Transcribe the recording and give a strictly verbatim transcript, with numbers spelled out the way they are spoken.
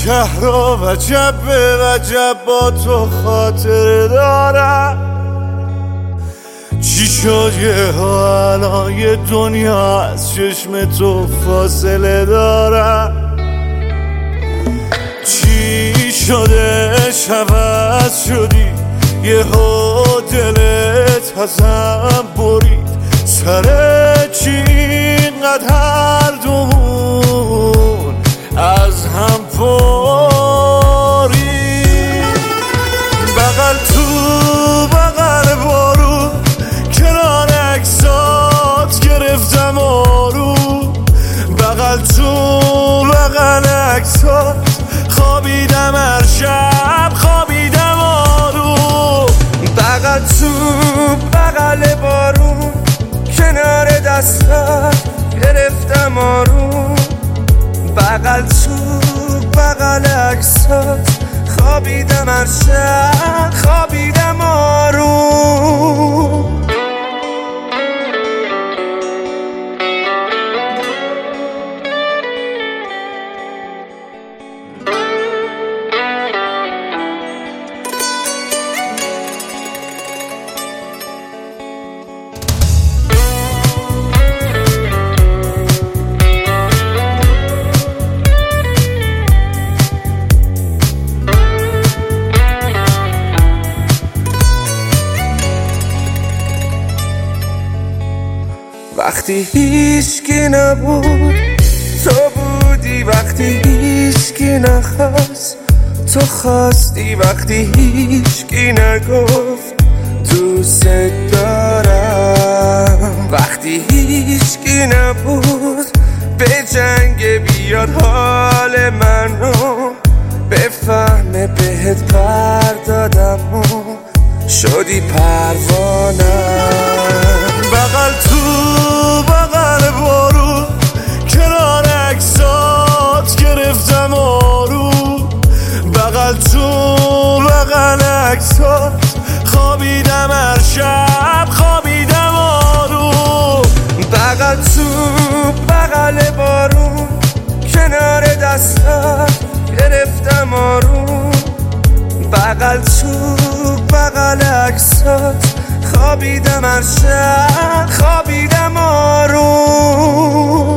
شهر و وجب به وجب با تو خاطر دارم. چی شد یه ها الان یه دنیا از چشم تو فاصله دارم. چی شده عوض شدی یه ها دلت ازم برید. سر چی اینقدر هر دومون از هم پارید. بغل تو بغل بارون کنار اکسات گرفتم آروم. بغل تو بغل اکسات خوابیدم هر شب خوابیدم آروم. بغل تو بغل بارون کنار دستت گرفتم آروم. بغل تو بغل عکسات خوابیدم هر شب خوابیدم آروم. وقتی هیچکی نبود تو بودی، وقتی هیچکی نخواست تو خواستی، وقتی هیچکی نگفت دوست دارم. وقتی هیچکی نبود به جنگ بیاد حال منو بفهمه بهت پر دادم و شدی پروانم. بغل تو بغل بارون کنار اکسات گرفتم آروم. بغل تو بغل اکسات خوابیدم هر شب خوابیدم آروم. بغل تو بغل بارون کنار دستت گرفتم آروم. بغل تو بغل اکسات خوابیدم هر شب خوابیدم آروم.